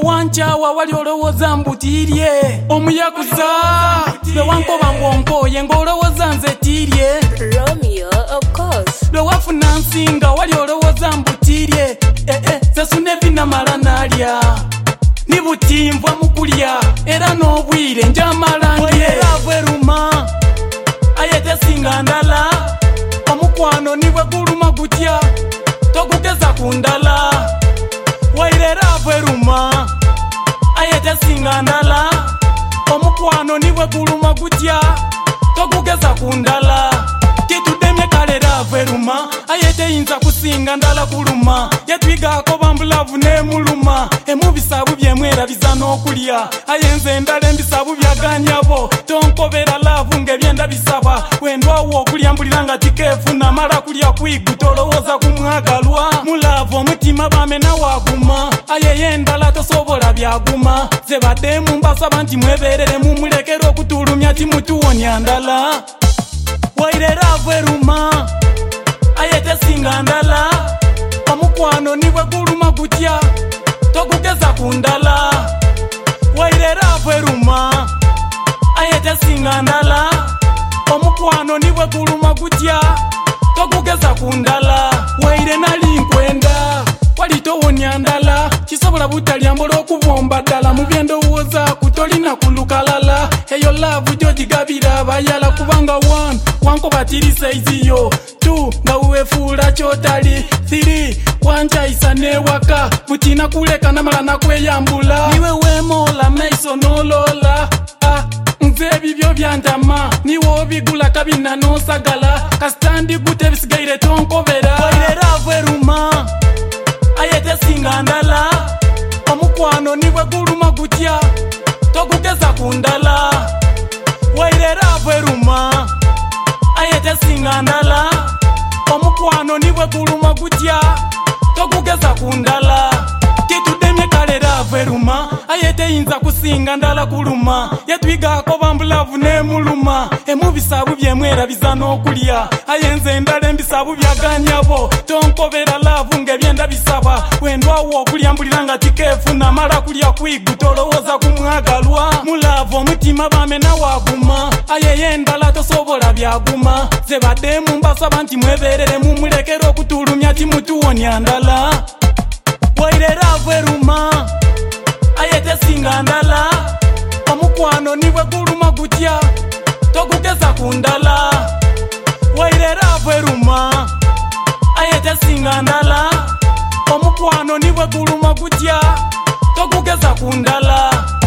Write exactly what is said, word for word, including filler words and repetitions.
wanchawa wali olowooza mbutirye omuyakuza lwe wankoba mbwonkoye ng'olowooza nze tirye Romeo, of course. lwe wafuna nsinga wali olowooza mbutirye eh, eh, sasune vinamala nalya ni butimvwa mukulya era n'obwire njamala ndye bweruma ayete singa ndala omukwano nibwe guluma gutya togugeza ku ndala wairera bweruma ayete singa ndala omukwano nibwe guluma gutya togugeza ku ndala titudemye kalera bweruma ayete yinza kusinga ndala kuluma yetwigako bambulavu nemuluma emubisabu byemwerabiza n'okulya ayenze endala embisabu byaganyabo tonkobera lavu ng'ebyenda bisaba wendwawo okulya mbulira nga tikefuna mala kulya kwigu tolowooza kumwagalwa mulavu omutima bamena waguma ayeye endala tosobola byaguma ze baddemu mbasaba nti mweberere mumulekera okutulumya timutuwonya ndala wairera bweruma ayete singa ndala omukwano nibwe guluma gutya togugeza ku ndala wairera bweruma ayete singa ndala omukwano nibwe guluma gutya togugeza ku ndala waire nali nkwenda wali towonya ndala kisobola butalyambola okubomba ddala mu byendowooza kutolina kulukalala eyo laavu gyogigabira abayala kubanga one wankoba tiri saiziyo two nga wefuula kyotali three wankyayisa newaka butina kuleka namala nakweyambula niwe wemola maiso nolola ah. nze ebibyo byantama niwe obigula kabina nosagala kasitandi gute bisigaire tonkobera wairera bweruma ayete singa ndala omukwano nibwe guluma gutya togugeza ku ndala wairera bweruma ayete singa ndala omukwano nibwe guluma gutya togugeza ku ndala titudemye kalera bweruma ayete yinza kusinga ndala kuluma yetwigako bambulavu nemuluma emubisabu byemwerabiza n'okulya ayenze endala embisabu byaganyabo tonkobera lavu ng'ebyenda bisaba wendwawo okulya mbulira nga tikefuna mala kulya kwigu tolowooza kumwagalwa mulavu omutima bamena waguma ayeye endala tosobola byaguma ze baddemu mbasaba nti mweberere mumulekera okutulumya timutuwonya ndala wairera bweruma ayete singa ndala omukwano nibwe guluma gutya togugeza ku ndala wairera bweruma ayete singa ndala omukwano nibwe guluma gutya togugeza ku ndala